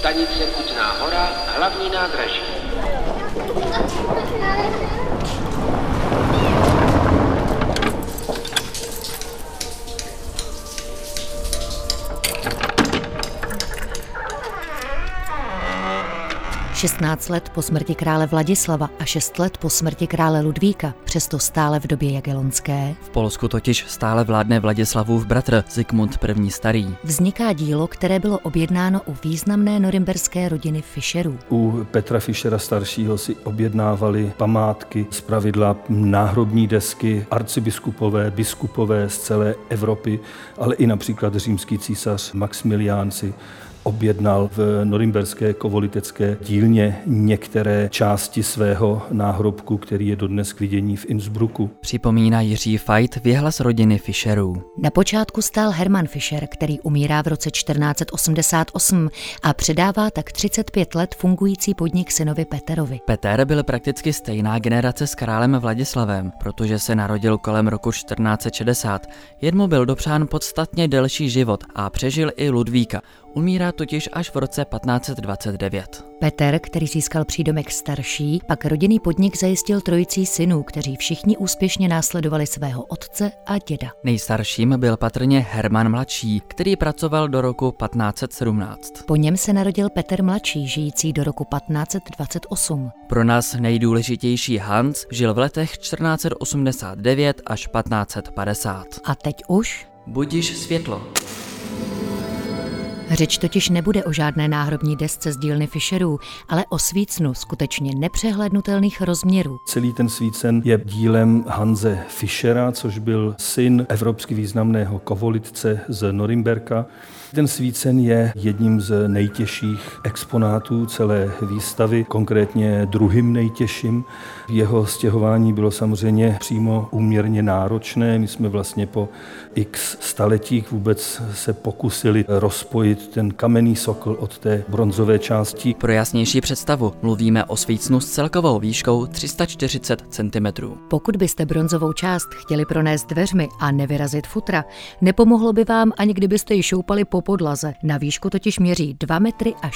stanice Kutná Hora, hlavní nádraží. Šestnáct let po smrti krále Vladislava a 6 let po smrti krále Ludvíka, přesto stále v době jagellonské. V Polsku totiž stále vládne Vladislavův bratr Zikmund I. Starý. Vzniká dílo, které bylo objednáno u významné norimberské rodiny Fischerů. U Petra Fischera staršího si objednávali památky, zpravidla náhrobní desky, arcibiskupové, biskupové z celé Evropy, ale i například římský císař Maxmilián si objednal v norimberské kovolitecké dílně některé části svého náhrobku, který je dodnes k vidění v Innsbrucku. Připomíná Jiří Fajt, věhlas rodiny Fischerů. Na počátku stál Hermann Fischer, který umírá v roce 1488 a předává tak 35 let fungující podnik synovi Peterovi. Peter byl prakticky stejná generace s králem Vladislavem, protože se narodil kolem roku 1460. Jen mu byl dopřán podstatně delší život a přežil i Ludvíka. Umírá totiž až v roce 1529. Peter, který získal přídomek starší, pak rodinný podnik zajistil trojicí synů, kteří všichni úspěšně následovali svého otce a děda. Nejstarším byl patrně Hermann mladší, který pracoval do roku 1517. Po něm se narodil Petr mladší, žijící do roku 1528. Pro nás nejdůležitější Hans žil v letech 1489 až 1550. A teď už? Budiš světlo. Řeč totiž nebude o žádné náhrobní desce z dílny Fischerů, ale o svícnu skutečně nepřehlédnutelných rozměrů. Celý ten svícen je dílem Hanse Fischera, což byl syn evropsky významného kovolitce z Norimberka. Ten svícen je jedním z nejtěžších exponátů celé výstavy, konkrétně druhým nejtěžším. Jeho stěhování bylo samozřejmě přímo úměrně náročné. My jsme vlastně po x staletích vůbec se pokusili rozpojit ten kamenný sokl od té bronzové části. Pro jasnější představu mluvíme o svícnu s celkovou výškou 340 cm. Pokud byste bronzovou část chtěli pronést dveřmi a nevyrazit futra, nepomohlo by vám, ani kdybyste ji šoupali po podlaze. Na výšku totiž měří 2 metry a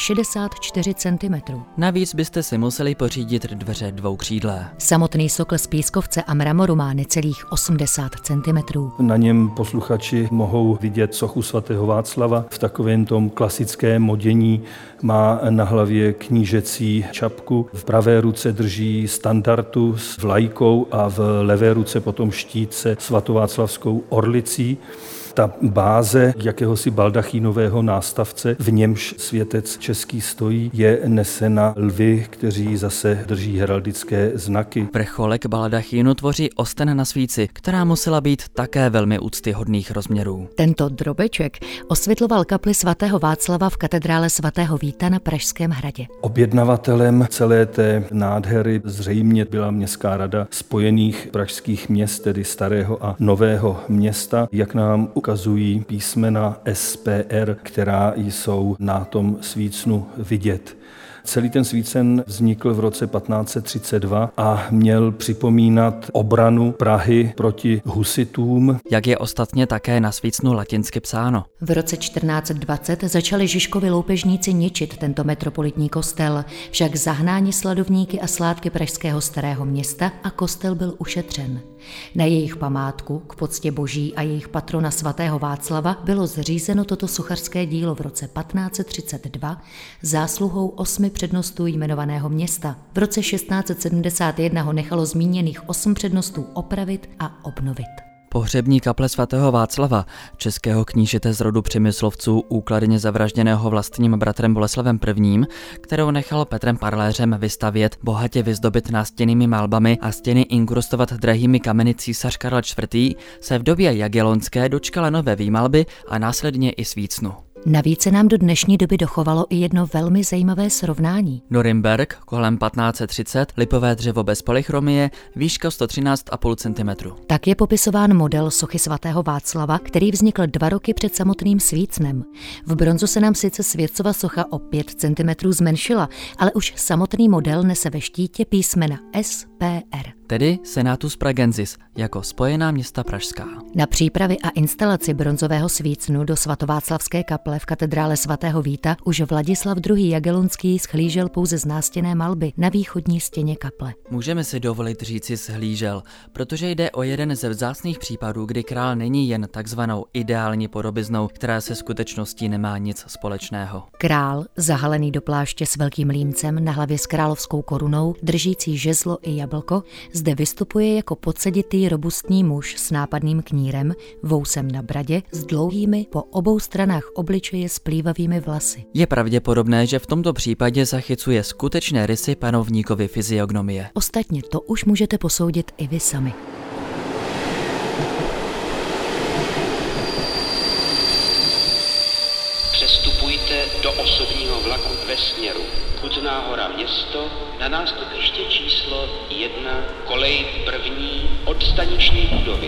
64 cm. Navíc byste si museli pořídit dveře dvoukřídlé. Samotný sokl z pískovce a mramoru má necelých 80 cm. Na něm posluchači mohou vidět sochu svatého Václava v takovém tom klasickém modění. Má na hlavě knížecí čapku, v pravé ruce drží standartu s vlajkou a v levé ruce potom štít se svatováclavskou orlicí. Ta báze jakéhosi baldachínového nástavce, v němž světec český stojí, je nesena lvy, kteří zase drží heraldické znaky. Vrcholek baldachínu tvoří osten na svíci, která musela být také velmi úctyhodných rozměrů. Tento drobeček osvětloval kapli svatého Václava v katedrále svatého Víta na Pražském hradě. Objednavatelem celé té nádhery zřejmě byla Městská rada spojených pražských měst, tedy Starého a Nového Města, jak nám ukazují písmena SPR, která jsou na tom svícnu vidět. Celý ten svícen vznikl v roce 1532 a měl připomínat obranu Prahy proti husitům. Jak je ostatně také na svícnu latinsky psáno. V roce 1420 začali Žižkovi loupežníci ničit tento metropolitní kostel, však zahnáni sladovníky a sládky pražského Starého Města a kostel byl ušetřen. Na jejich památku k poctě boží a jejich patrona svatého Václava bylo zřízeno toto sochařské dílo v roce 1532 zásluhou 8 přednostů jmenovaného města. V roce 1671 ho nechalo zmíněných 8 přednostů opravit a obnovit. Pohřební kaple svatého Václava, českého knížete z rodu Přemyslovců úkladně zavražděného vlastním bratrem Boleslavem I., kterou nechal Petrem Parléřem vystavět, bohatě vyzdobit nástěnnými malbami a stěny inkrustovat drahými kameny císař Karel IV., se v době jagellonské dočkala nové výmalby a následně i svícnu. Navíc se nám do dnešní doby dochovalo i jedno velmi zajímavé srovnání. Norimberk kolem 1530, lipové dřevo bez polychromie, výška 113,5 cm. Tak je popisován model sochy svatého Václava, který vznikl 2 roky před samotným svícnem. V bronzu se nám sice světcova socha o 5 cm zmenšila, ale už samotný model nese ve štítě písmena SPR. tedy Senatus Pragensis, jako Spojená města pražská. Na přípravy a instalaci bronzového svícnu do svatováclavské kaple v katedrále svatého Víta už Vladislav II. Jagellonský shlížel pouze z nástěnné malby na východní stěně kaple. Můžeme si dovolit říci shlížel, protože jde o jeden ze vzácných případů, kdy král není jen takzvanou ideální podobiznou, která se skutečností nemá nic společného. Král, zahalený do pláště s velkým límcem na hlavě s královskou korunou, držící žezlo i jablko, zde vystupuje jako podseditý robustní muž s nápadným knírem, vousem na bradě, s dlouhými po obou stranách obličeje splývavými vlasy. Je pravděpodobné, že v tomto případě zachycuje skutečné rysy panovníkovy fyziognomie. Ostatně to už můžete posoudit i vy sami. Přestupujte do osobního vlaku ve směru Kutná Hora město na nástupiště číslo 1, kolej první od staniční budovy.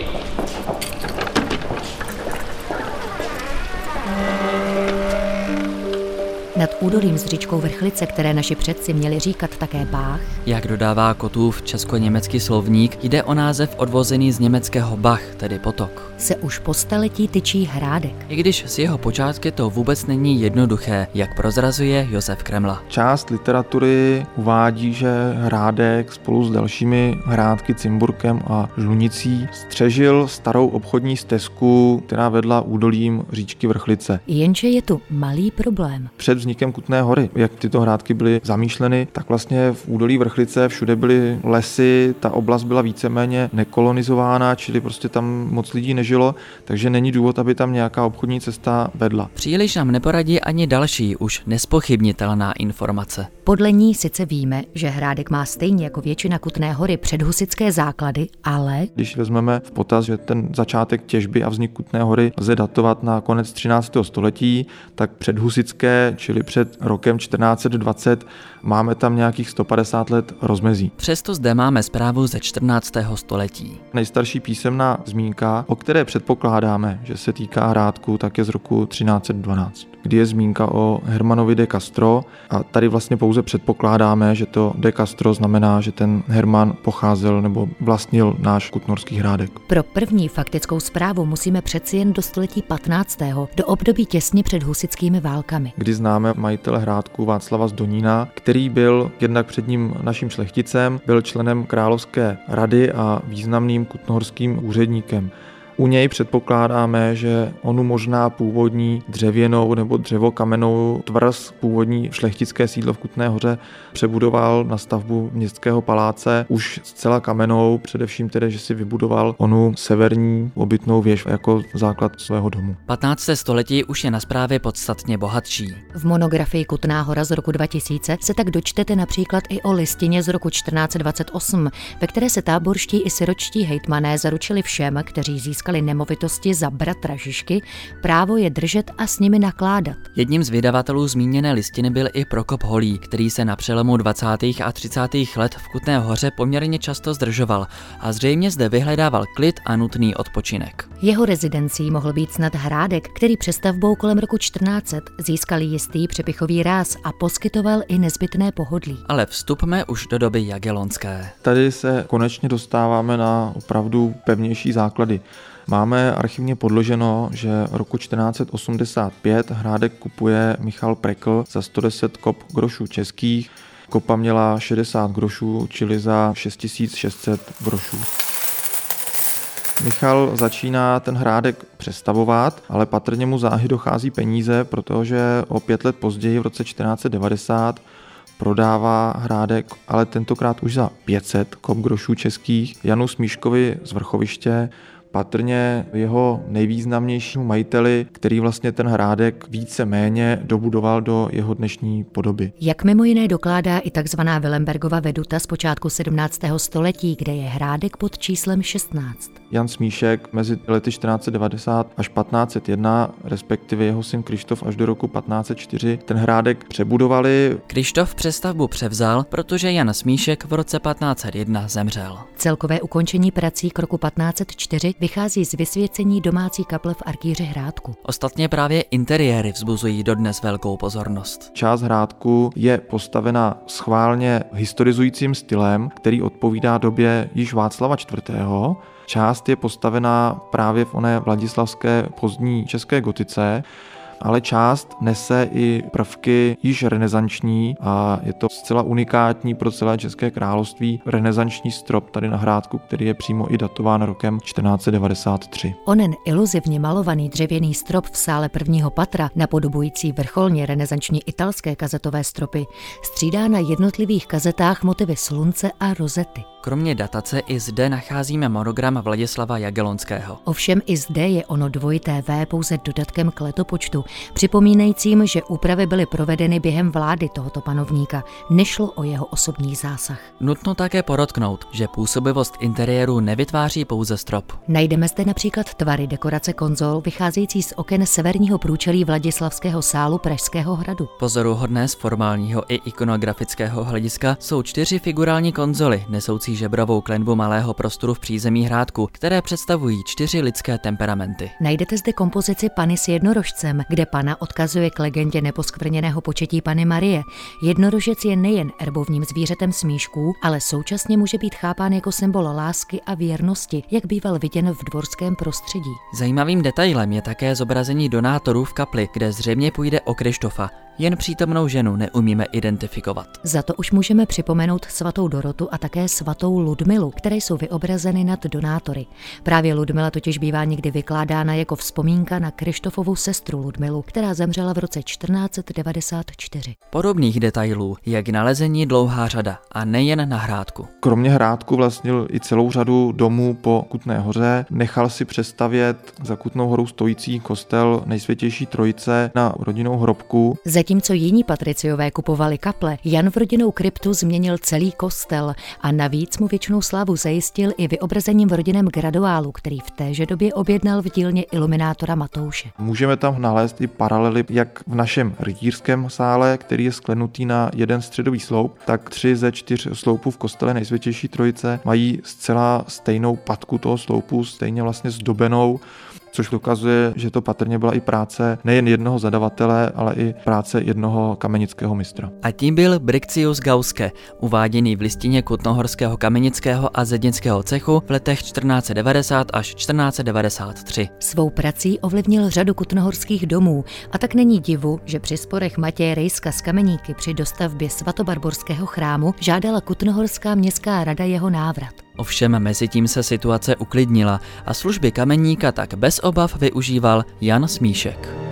Nad údolím s říčkou Vrchlice, které naši předci měli říkat také Bách, Jak dodává Kotův česko-německý slovník, jde o název odvozený z německého Bach, tedy potok. se už po staletí tyčí Hrádek. I když s jeho počátky to vůbec není jednoduché, jak prozrazuje Josef Kremla. Část literatury uvádí, že Hrádek spolu s dalšími hrádky Cimburkem a Žlunicí střežil starou obchodní stezku, která vedla údolím říčky Vrchlice. Jenže je tu malý problém. Před vznikem Kutné Hory, jak tyto hrádky byly zamýšleny, tak vlastně v údolí Vrchlice všude byly lesy, ta oblast byla víceméně nekolonizována, čili prostě tam moc lidí nežilo, takže není důvod, aby tam nějaká obchodní cesta vedla. Příliš nám neporadí ani další, už nespochybnitelná informace. Podle ní sice víme, že Hrádek má stejně jako většina Kutné Hory předhusitské základy, ale Když vezmeme v potaz, že ten začátek těžby a vznik Kutné Hory lze datovat na konec 13. století, tak předhusitské, čili před rokem 1420, máme tam nějakých 150 let rozmezí. Přesto zde máme zprávu ze 14. století. Nejstarší písemná zmínka, o které předpokládáme, že se týká Hrádku, tak je z roku 1312, kdy je zmínka o Hermanovi de Castro a tady vlastně pouze předpokládáme, že to de Castro znamená, že ten Herman pocházel nebo vlastnil náš kutnorský Hrádek. pro první faktickou zprávu musíme přeci jen do století 15. do období těsně před husitskými válkami. Kdy známe majitele Hrádku Václava z Donína, který byl jednak předním naším šlechticem, byl členem Královské rady a významným kutnohorským úředníkem. U něj předpokládáme, že onu možná původní dřevěnou nebo dřevokamennou tvrz, původní šlechtické sídlo v Kutné Hoře, přebudoval na stavbu městského paláce už zcela kamennou, především tedy, že si vybudoval onu severní obytnou věž jako základ svého domu. 15. století už je na zprávě podstatně bohatší. V monografii Kutná Hora z roku 2000 se tak dočtete například i o listině z roku 1428, ve které se táborští i siročtí hejtmané zaručili všem, kteří získali nemovitosti za bratra Žižky, právo je držet a s nimi nakládat. Jedním z vydavatelů zmíněné listiny byl i Prokop Holý, který se na přelomu 20. a 30. let v Kutné Hoře poměrně často zdržoval a zřejmě zde vyhledával klid a nutný odpočinek. Jeho rezidencí mohl být snad Hrádek, který přestavbou kolem roku 1400 získal jistý přepichový ráz a poskytoval i nezbytné pohodlí. Ale vstupme už do doby jagellonské. Tady se konečně dostáváme na opravdu pevnější základy. Máme archivně podloženo, že roku 1485 Hrádek kupuje Michal Prekl za 110 kop grošů českých. Kopa měla 60 grošů, čili za 6600 grošů. Michal začíná ten Hrádek přestavovat, ale patrně mu záhy dochází peníze, protože o 5 let později, v roce 1490, prodává Hrádek, ale tentokrát už za 500 kop grošů českých Janu Smíškovi z Vrchoviště, patrně jeho nejvýznamnějšímu majiteli, který vlastně ten Hrádek více-méně dobudoval do jeho dnešní podoby. Jak mimo jiné dokládá i takzvaná Vilembergova veduta z počátku 17. století, kde je Hrádek pod číslem 16. Jan Smíšek mezi lety 1490 až 1501, respektive jeho syn Krištof až do roku 1504, ten Hrádek přebudovali. Krištof přestavbu převzal, protože Jan Smíšek v roce 1501 zemřel. Celkové ukončení prací k roku 1504 vychází z vysvěcení domácí kaple v Arkýře Hrádku. Ostatně právě interiéry vzbuzují dodnes velkou pozornost. Část hrádku je postavena schválně historizujícím stylem, který odpovídá době již Václava IV. Část je postavená právě v oné vladislavské pozdní české gotice, ale část nese i prvky již renesanční a je to zcela unikátní pro celé České království renesanční strop tady na Hrádku, který je přímo i datován rokem 1493. Onen iluzivně malovaný dřevěný strop v sále prvního patra, napodobující vrcholně renesanční italské kazetové stropy, střídá na jednotlivých kazetách motivy slunce a rozety. Kromě datace i zde nacházíme monogram Vladislava Jagellonského. Ovšem i zde je ono dvojité V pouze dodatkem k letopočtu, připomínajícím, že úpravy byly provedeny během vlády tohoto panovníka. Nešlo o jeho osobní zásah. Nutno také podotknout, že působivost interiéru nevytváří pouze strop. Najdeme zde například tvary dekorace konzol vycházející z oken severního průčelí Vladislavského sálu Pražského hradu. Pozoruhodné z formálního i ikonografického hlediska jsou 4 figurální konzoly nesoucí žebrovou klenbu malého prostoru v přízemí hrádku, které představují 4 lidské temperamenty. Najdete zde kompozici Panny s jednorožcem, kde Panna odkazuje k legendě neposkvrněného početí Panny Marie. Jednorožec je nejen erbovním zvířetem smíšků, ale současně může být chápán jako symbol lásky a věrnosti, jak býval viděn v dvorském prostředí. Zajímavým detailem je také zobrazení donátorů v kapli, kde zřejmě půjde o Krištofa. Jen přítomnou ženu neumíme identifikovat. Za to už můžeme připomenout svatou Dorotu a také svatou Ludmilu, které jsou vyobrazeny nad donátory. Právě Ludmila totiž bývá někdy vykládána jako vzpomínka na Krištofovu sestru Ludmilu, která zemřela v roce 1494. Podobných detailů je k nalezení dlouhá řada a nejen na Hrádku. Kromě Hrádku vlastnil i celou řadu domů po Kutné Hoře. Nechal si přestavět za Kutnou Horou stojící kostel Nejsvětější Trojice na rodinnou hrobku. Zatímco jiní patriciové kupovali kaple, Jan v rodinnou kryptu změnil celý kostel a navíc mu věčnou slávu zajistil i vyobrazením v rodinném graduálu, který v téže době objednal v dílně iluminátora Matouše. Můžeme tam nalézt i paralely jak v našem rytířském sále, který je sklenutý na jeden středový sloup, tak 3 ze 4 sloupů v kostele Nejsvětější Trojice mají zcela stejnou patku toho sloupu, stejně vlastně zdobenou, což dokazuje, že to patrně byla i práce nejen jednoho zadavatele, ale i práce jednoho kamenického mistra. A tím byl Briccius Gauske, uváděný v listině Kutnohorského kamenického a zednického cechu v letech 1490 až 1493. Svou prací ovlivnil řadu kutnohorských domů a tak není divu, že při sporech Matěje Rejska s kameníky při dostavbě svatobarborského chrámu žádala Kutnohorská městská rada jeho návrat. Ovšem mezitím se situace uklidnila a služby kameníka tak bez obav využíval Jan Smíšek.